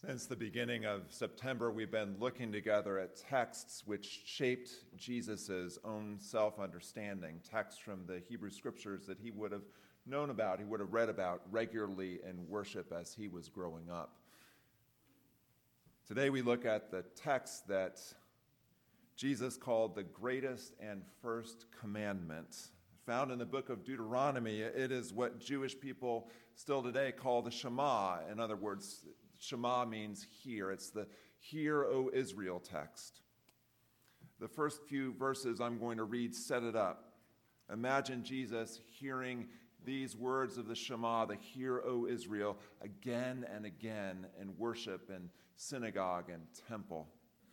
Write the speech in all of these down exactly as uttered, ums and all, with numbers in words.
Since the beginning of September, we've been looking together at texts which shaped Jesus' own self-understanding, texts from the Hebrew Scriptures that he would have known about, he would have read about regularly in worship as he was growing up. Today we look at the text that Jesus called the greatest and first commandment. Found in the book of Deuteronomy, it is what Jewish people still today call the Shema. In other words, Shema means hear. It's the Hear, O Israel text. The first few verses I'm going to read set it up. Imagine Jesus hearing these words of the Shema, the Hear, O Israel, again and again in worship and synagogue and temple.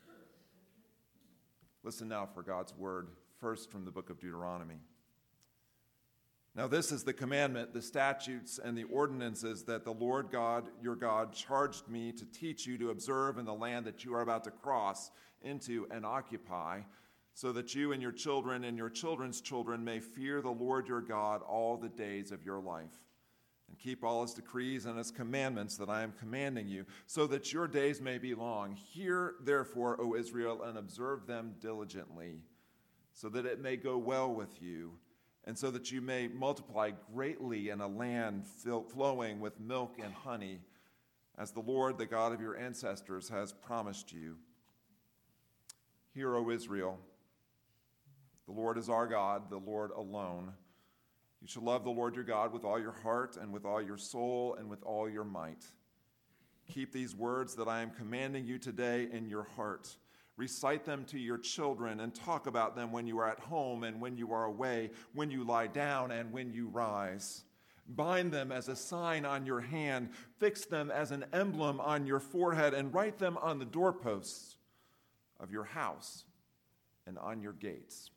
Listen now for God's word, first from the book of Deuteronomy. Now this is the commandment, the statutes, and the ordinances that the Lord God, your God, charged me to teach you to observe in the land that you are about to cross into and occupy, so that you and your children and your children's children may fear the Lord your God all the days of your life, and keep all his decrees and his commandments that I am commanding you, so that your days may be long. Hear, therefore, O Israel, and observe them diligently, so that it may go well with you, and so that you may multiply greatly in a land flowing with milk and honey, as the Lord, the God of your ancestors, has promised you. Hear, O Israel, the Lord is our God, the Lord alone. You shall love the Lord your God with all your heart and with all your soul and with all your might. Keep these words that I am commanding you today in your heart. Recite them to your children and talk about them when you are at home and when you are away, when you lie down and when you rise. Bind them as a sign on your hand, fix them as an emblem on your forehead, and write them on the doorposts of your house and on your gates.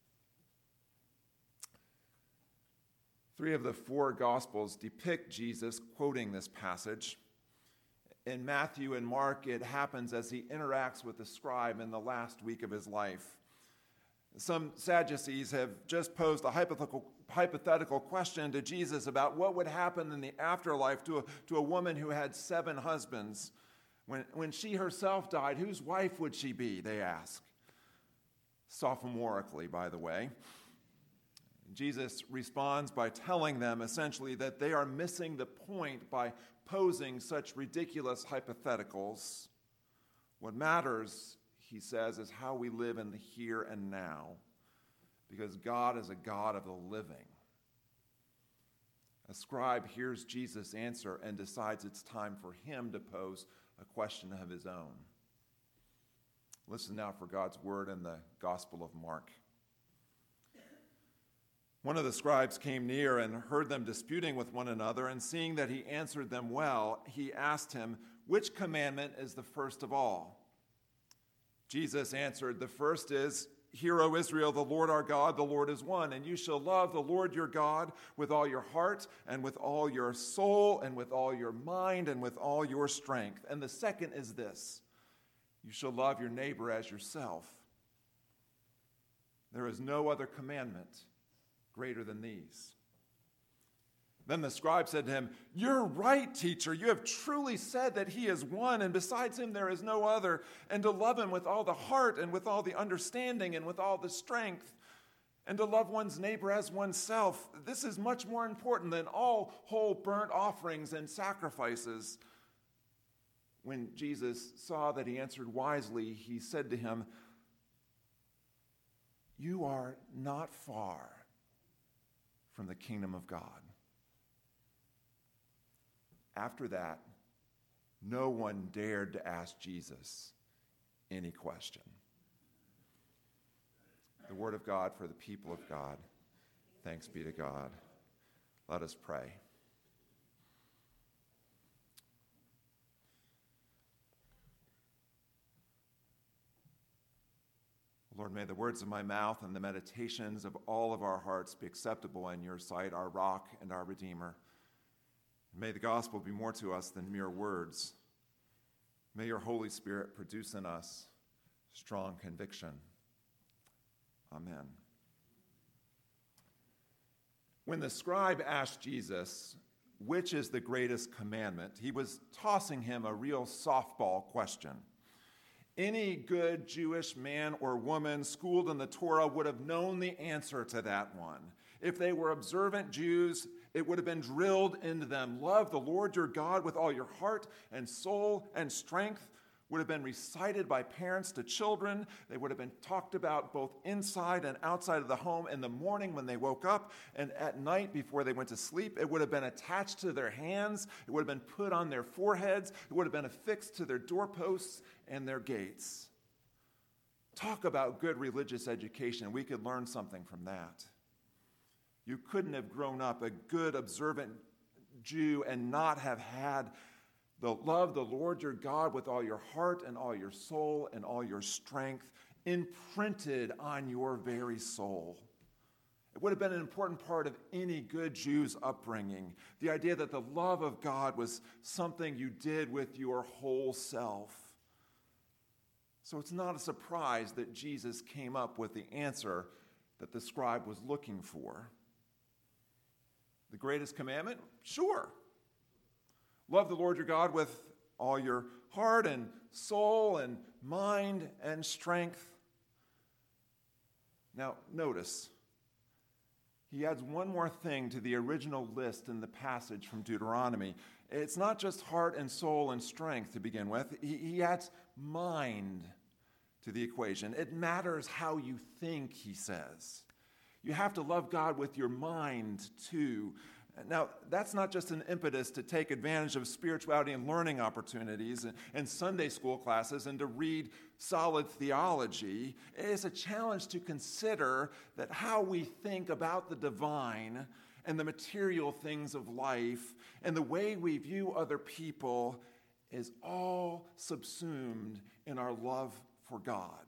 Three of the four Gospels depict Jesus quoting this passage. In Matthew and Mark, it happens as he interacts with the scribe in the last week of his life. Some Sadducees have just posed a hypothetical, hypothetical question to Jesus about what would happen in the afterlife to a, to a woman who had seven husbands. When, when she herself died, whose wife would she be, they ask. Sophomorically, by the way. Jesus responds by telling them essentially that they are missing the point by posing such ridiculous hypotheticals. What matters, he says, is how we live in the here and now, because God is a God of the living. A scribe hears Jesus' answer and decides it's time for him to pose a question of his own. Listen now for God's word in the Gospel of Mark. One of the scribes came near and heard them disputing with one another, and seeing that he answered them well, he asked him, "Which commandment is the first of all?" Jesus answered, "The first is, Hear, O Israel, the Lord our God, the Lord is one, and you shall love the Lord your God with all your heart and with all your soul and with all your mind and with all your strength. And the second is this, you shall love your neighbor as yourself. There is no other commandment greater than these." Then the scribe said to him, "You're right, teacher. You have truly said that he is one, and besides him there is no other, and to love him with all the heart and with all the understanding and with all the strength, and to love one's neighbor as oneself. This is much more important than all whole burnt offerings and sacrifices." When Jesus saw that he answered wisely, he said to him, "You are not far from the kingdom of God." After that, no one dared to ask Jesus any question. The word of God for the people of God. Thanks be to God. Let us pray. Lord, may the words of my mouth and the meditations of all of our hearts be acceptable in your sight, our rock and our redeemer. May the gospel be more to us than mere words. May your Holy Spirit produce in us strong conviction. Amen. When the scribe asked Jesus, which is the greatest commandment, he was tossing him a real softball question. Any good Jewish man or woman schooled in the Torah would have known the answer to that one. If they were observant Jews, it would have been drilled into them. Love the Lord your God with all your heart and soul and strength. Would have been recited by parents to children. They would have been talked about both inside and outside of the home in the morning when they woke up and at night before they went to sleep. It would have been attached to their hands. It would have been put on their foreheads. It would have been affixed to their doorposts and their gates. Talk about good religious education. We could learn something from that. You couldn't have grown up a good, observant Jew and not have had the love the Lord your God with all your heart and all your soul and all your strength imprinted on your very soul. It would have been an important part of any good Jew's upbringing. The idea that the love of God was something you did with your whole self. So it's not a surprise that Jesus came up with the answer that the scribe was looking for. The greatest commandment? Sure. Love the Lord your God with all your heart and soul and mind and strength. Now, notice, he adds one more thing to the original list in the passage from Deuteronomy. It's not just heart and soul and strength to begin with. He, he adds mind to the equation. It matters how you think, he says. You have to love God with your mind, too. Now, that's not just an impetus to take advantage of spirituality and learning opportunities and, and Sunday school classes and to read solid theology. It's a challenge to consider that how we think about the divine and the material things of life and the way we view other people is all subsumed in our love for God.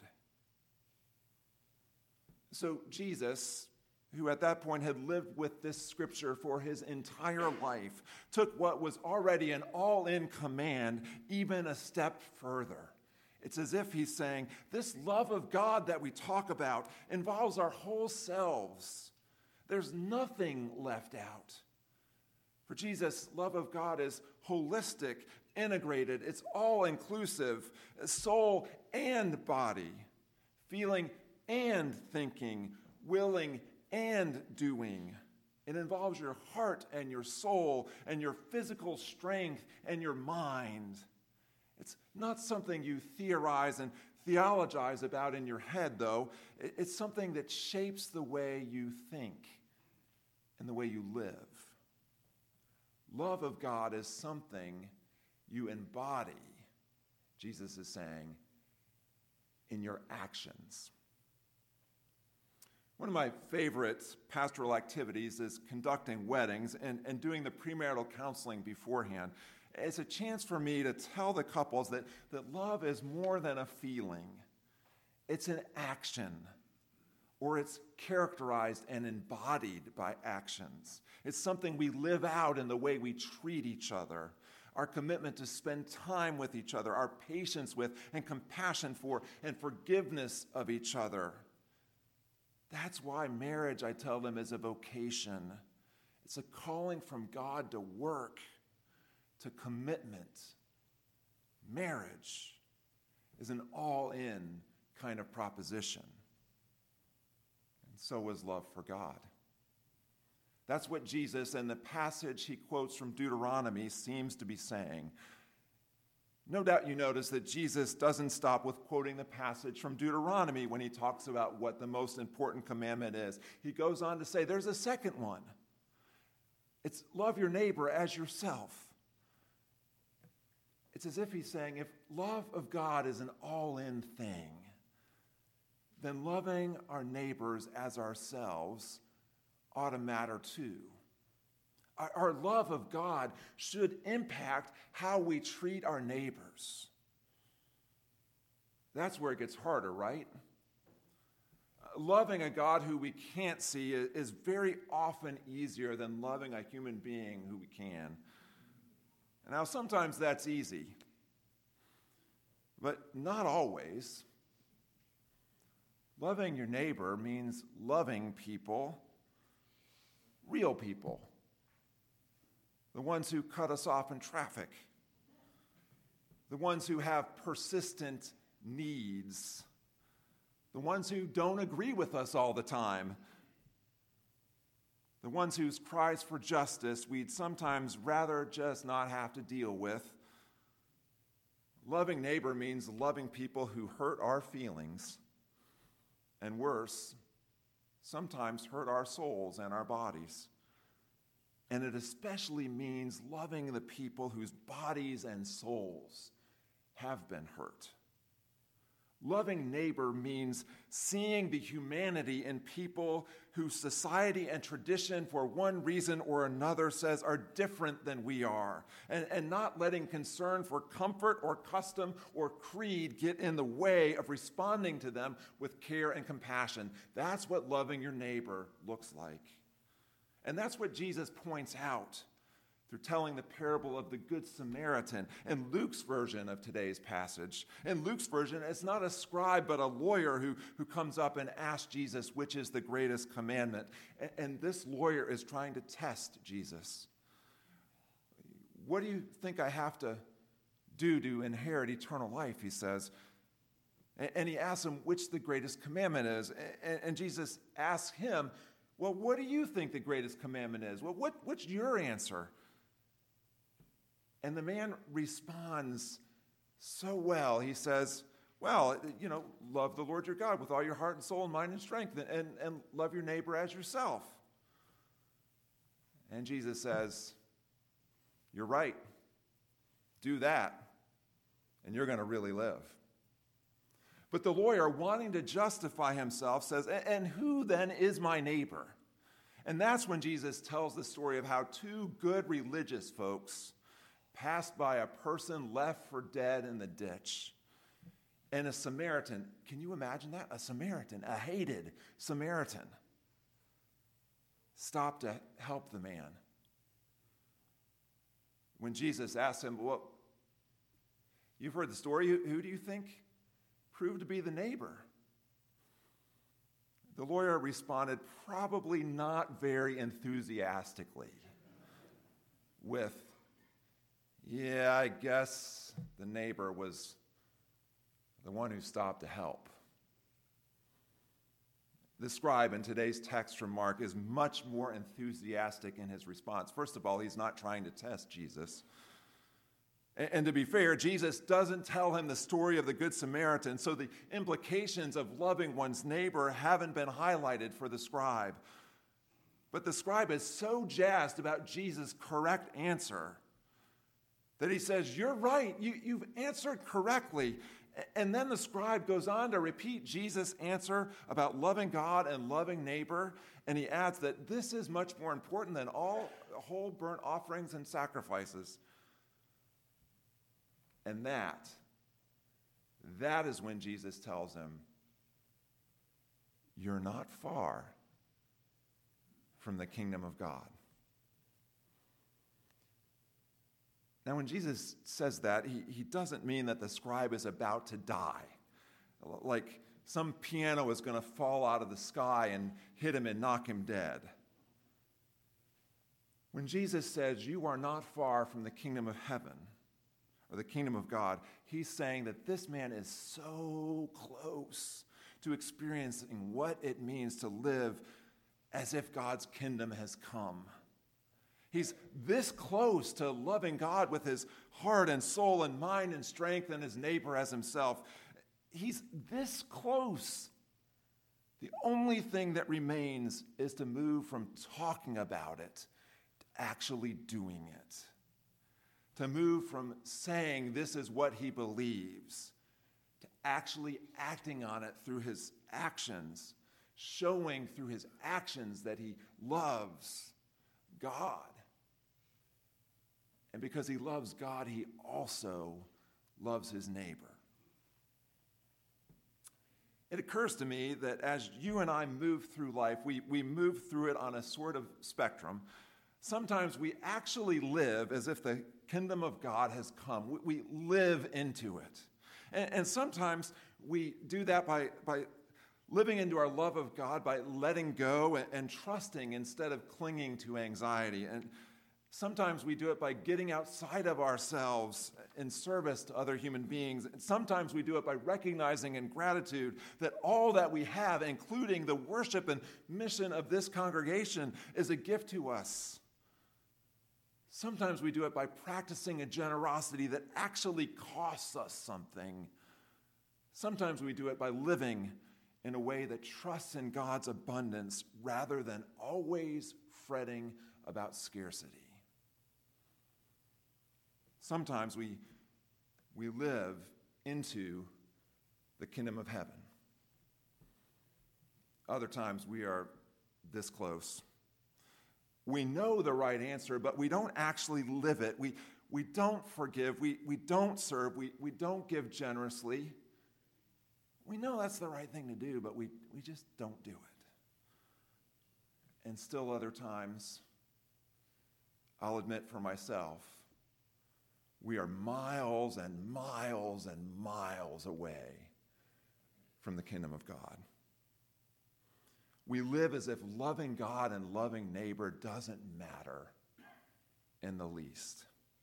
So Jesus, who at that point had lived with this scripture for his entire life, took what was already an all-in command even a step further. It's as if he's saying, this love of God that we talk about involves our whole selves. There's nothing left out. For Jesus, love of God is holistic, integrated, it's all-inclusive, soul and body, feeling and thinking, willing and doing. It involves your heart and your soul and your physical strength and your mind. It's not something you theorize and theologize about in your head, though. It's something that shapes the way you think and the way you live. Love of God is something you embody, Jesus is saying, in your actions. One of my favorite pastoral activities is conducting weddings and, and doing the premarital counseling beforehand. It's a chance for me to tell the couples that, that love is more than a feeling. It's an action, or it's characterized and embodied by actions. It's something we live out in the way we treat each other, our commitment to spend time with each other, our patience with and compassion for and forgiveness of each other. That's why marriage, I tell them, is a vocation. It's a calling from God to work, to commitment. Marriage is an all-in kind of proposition. And so is love for God. That's what Jesus, in the passage he quotes from Deuteronomy, seems to be saying. No doubt you notice that Jesus doesn't stop with quoting the passage from Deuteronomy when he talks about what the most important commandment is. He goes on to say there's a second one. It's love your neighbor as yourself. It's as if he's saying if love of God is an all-in thing, then loving our neighbors as ourselves ought to matter too. Our love of God should impact how we treat our neighbors. That's where it gets harder, right? Loving a God who we can't see is very often easier than loving a human being who we can. Now, sometimes that's easy, but not always. Loving your neighbor means loving people, real people. the ones who cut us off in traffic, the ones who have persistent needs, the ones who don't agree with us all the time, the ones whose cries for justice we'd sometimes rather just not have to deal with. Loving neighbor means loving people who hurt our feelings, and worse, sometimes hurt our souls and our bodies. And it especially means loving the people whose bodies and souls have been hurt. Loving neighbor means seeing the humanity in people whose society and tradition, for one reason or another, says are different than we are, and, and not letting concern for comfort or custom or creed get in the way of responding to them with care and compassion. That's what loving your neighbor looks like. And that's what Jesus points out through telling the parable of the Good Samaritan in Luke's version of today's passage. In Luke's version, it's not a scribe, but a lawyer who, who comes up and asks Jesus, which is the greatest commandment. And, and this lawyer is trying to test Jesus. What do you think I have to do to inherit eternal life, he says. And, and he asks him which the greatest commandment is. And, and Jesus asks him, well, what do you think the greatest commandment is? Well, what, what's your answer? And the man responds so well. He says, well, you know, love the Lord your God with all your heart and soul and mind and strength, and, and, and love your neighbor as yourself. And Jesus says, you're right. Do that, and you're going to really live. But the lawyer, wanting to justify himself, says, and who then is my neighbor? And that's when Jesus tells the story of how two good religious folks passed by a person left for dead in the ditch. And a Samaritan, can you imagine that? A Samaritan, a hated Samaritan, stopped to help the man. When Jesus asked him, well, you've heard the story, who, who do you think proved to be the neighbor? The lawyer responded, probably not very enthusiastically, with, yeah, I guess the neighbor was the one who stopped to help. The scribe in today's text from Mark is much more enthusiastic in his response. First of all, he's not trying to test Jesus. And, and to be fair, Jesus doesn't tell him the story of the Good Samaritan, so the implications of loving one's neighbor haven't been highlighted for the scribe. But the scribe is so jazzed about Jesus' correct answer that he says, you're right, you, you've answered correctly. And then the scribe goes on to repeat Jesus' answer about loving God and loving neighbor, and he adds that this is much more important than all whole burnt offerings and sacrifices. And that, that is when Jesus tells him, you're not far from the kingdom of God. Now, when Jesus says that, he, he doesn't mean that the scribe is about to die, like some piano is going to fall out of the sky and hit him and knock him dead. When Jesus says, you are not far from the kingdom of heaven, or the kingdom of God, he's saying that this man is so close to experiencing what it means to live as if God's kingdom has come. He's this close to loving God with his heart and soul and mind and strength, and his neighbor as himself. He's this close. The only thing that remains is to move from talking about it to actually doing it. To move from saying this is what he believes to actually acting on it through his actions, showing through his actions that he loves God. And because he loves God, he also loves his neighbor. It occurs to me that as you and I move through life, we, we move through it on a sort of spectrum. Sometimes we actually live as if the kingdom of God has come. We, we live into it. And, and sometimes we do that by, by living into our love of God, by letting go and, and trusting instead of clinging to anxiety. And Sometimes we do it by getting outside of ourselves in service to other human beings. And sometimes we do it by recognizing in gratitude that all that we have, including the worship and mission of this congregation, is a gift to us. Sometimes we do it by practicing a generosity that actually costs us something. Sometimes we do it by living in a way that trusts in God's abundance rather than always fretting about scarcity. Sometimes we, we live into the kingdom of heaven. Other times we are this close. We know the right answer, but we don't actually live it. We, we don't forgive. We, we don't serve. We, we don't give generously. We know that's the right thing to do, but we, we just don't do it. And still other times, I'll admit for myself, we are miles and miles and miles away from the kingdom of God. We live as if loving God and loving neighbor doesn't matter in the least.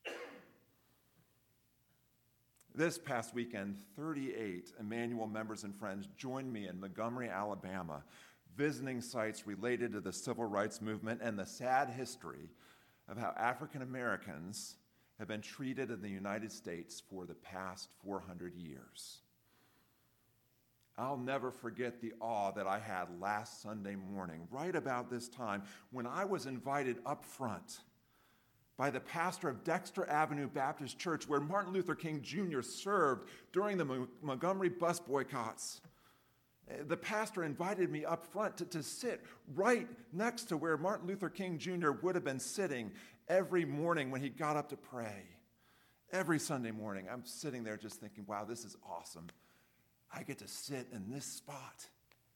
This past weekend, thirty-eight Emmanuel members and friends joined me in Montgomery, Alabama, visiting sites related to the civil rights movement and the sad history of how African Americans have been treated in the United States for the past four hundred years. I'll never forget the awe that I had last Sunday morning, right about this time, when I was invited up front by the pastor of Dexter Avenue Baptist Church, where Martin Luther King Junior served during the Mo- Montgomery bus boycotts. The pastor invited me up front to, to sit right next to where Martin Luther King Junior would have been sitting every morning when he got up to pray. Every Sunday morning, I'm sitting there just thinking, wow, this is awesome. I get to sit in this spot.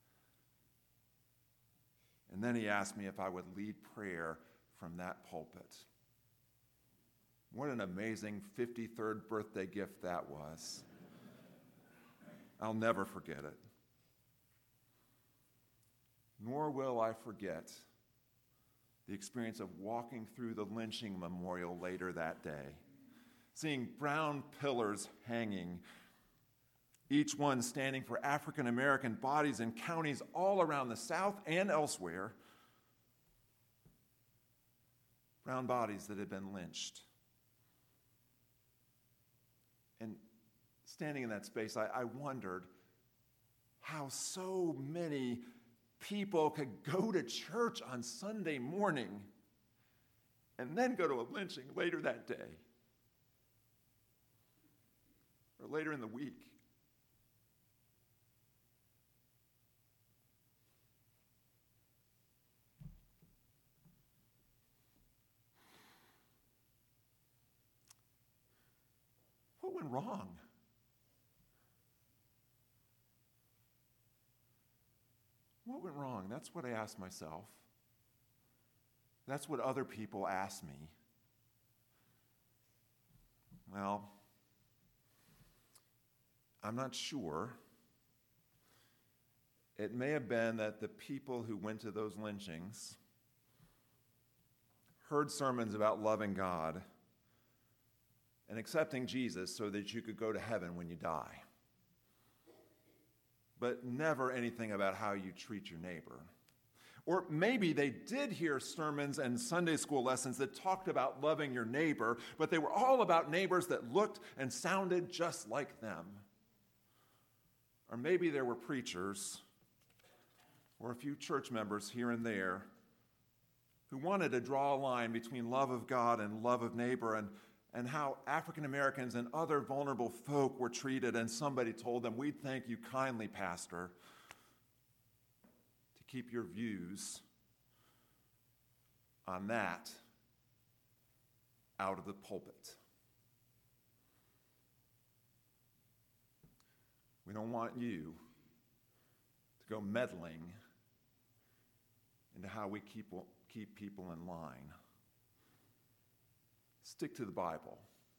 And then he asked me if I would lead prayer from that pulpit. What an amazing fifty-third birthday gift that was. I'll never forget it. Nor will I forget the experience of walking through the lynching memorial later that day, seeing brown pillars hanging, each one standing for African American bodies in counties all around the South and elsewhere, brown bodies that had been lynched. And standing in that space, I, I wondered how so many people could go to church on Sunday morning and then go to a lynching later that day or later in the week. What went wrong? What went wrong? That's what I asked myself. That's what other people ask me. Well, I'm not sure. It may have been that the people who went to those lynchings heard sermons about loving God and accepting Jesus so that you could go to heaven when you die, but never anything about how you treat your neighbor. Or maybe they did hear sermons and Sunday school lessons that talked about loving your neighbor, but they were all about neighbors that looked and sounded just like them. Or maybe there were preachers or a few church members here and there who wanted to draw a line between love of God and love of neighbor, and and how African Americans and other vulnerable folk were treated, and somebody told them, "We'd thank you kindly, Pastor, to keep your views on that out of the pulpit. We don't want you to go meddling into how we keep, keep people in line. Stick to the Bible.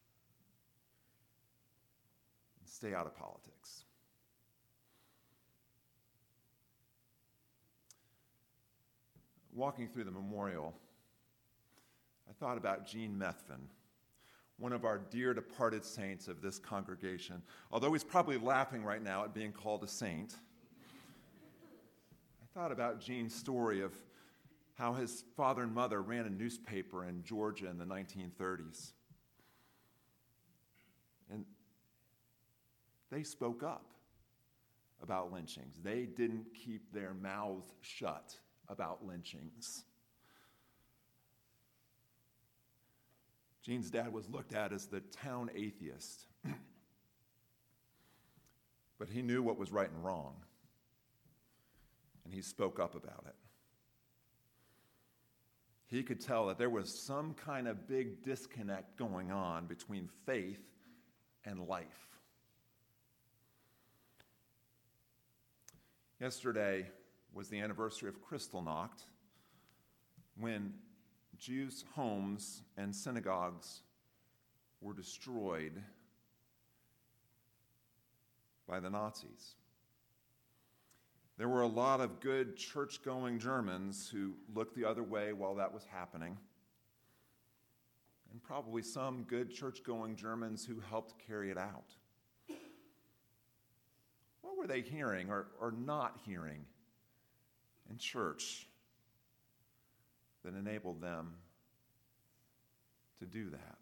And stay out of politics." Walking through the memorial, I thought about Gene Methvin, one of our dear departed saints of this congregation. Although he's probably laughing right now at being called a saint, I thought about Gene's story of how his father and mother ran a newspaper in Georgia in the nineteen thirties. And they spoke up about lynchings. They didn't keep their mouths shut about lynchings. Gene's dad was looked at as the town atheist. But he knew what was right and wrong, and he spoke up about it. He could tell that there was some kind of big disconnect going on between faith and life. Yesterday was the anniversary of Kristallnacht, when Jews' homes and synagogues were destroyed by the Nazis. There were a lot of good church-going Germans who looked the other way while that was happening, and probably some good church-going Germans who helped carry it out. What were they hearing or, or not hearing in church that enabled them to do that?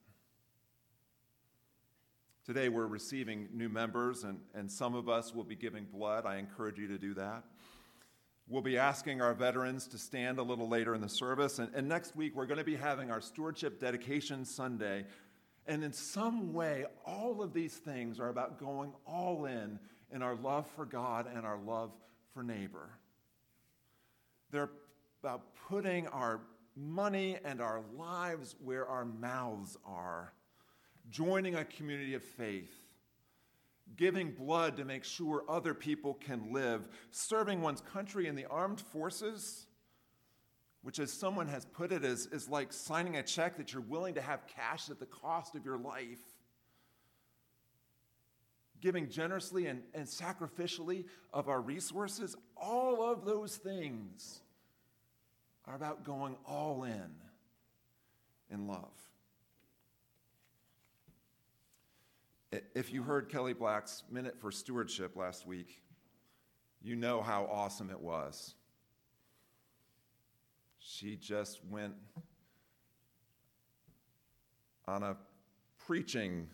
Today we're receiving new members, and, and some of us will be giving blood. I encourage you to do that. We'll be asking our veterans to stand a little later in the service, and, and next week we're going to be having our Stewardship Dedication Sunday. And in some way, all of these things are about going all in in our love for God and our love for neighbor. They're about putting our money and our lives where our mouths are, joining a community of faith, giving blood to make sure other people can live, serving one's country in the armed forces, which, as someone has put it, is, is like signing a check that you're willing to have cashed at the cost of your life. Giving generously and, and sacrificially of our resources, all of those things are about going all in in love. If you heard Kelly Black's Minute for Stewardship last week, you know how awesome it was. She just went on a preaching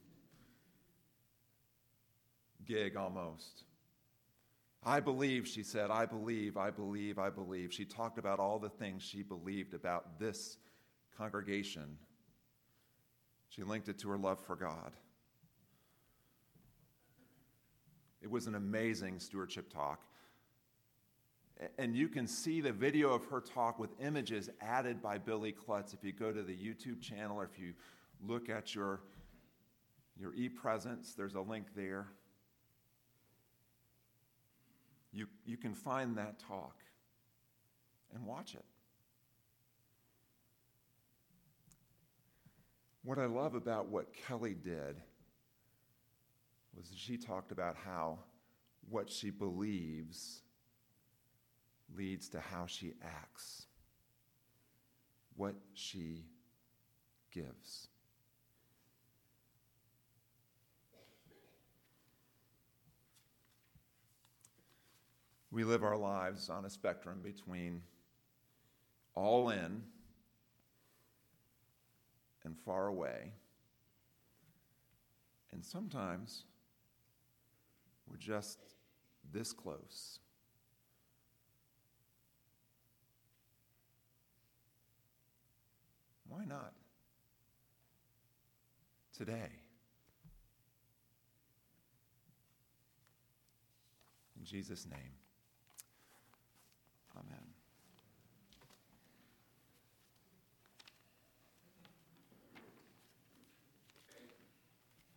gig almost. I believe, she said, I believe, I believe, I believe. She talked about all the things she believed about this congregation. She linked it to her love for God. It was an amazing stewardship talk. And you can see the video of her talk with images added by Billy Klutz if you go to the YouTube channel, or if you look at your, your e-presence, there's a link there. You, you can find that talk and watch it. What I love about what Kelly did was that she talked about how what she believes leads to how she acts, what she gives. We live our lives on a spectrum between all in and far away, and sometimes we're just this close. Why not today? In Jesus' name.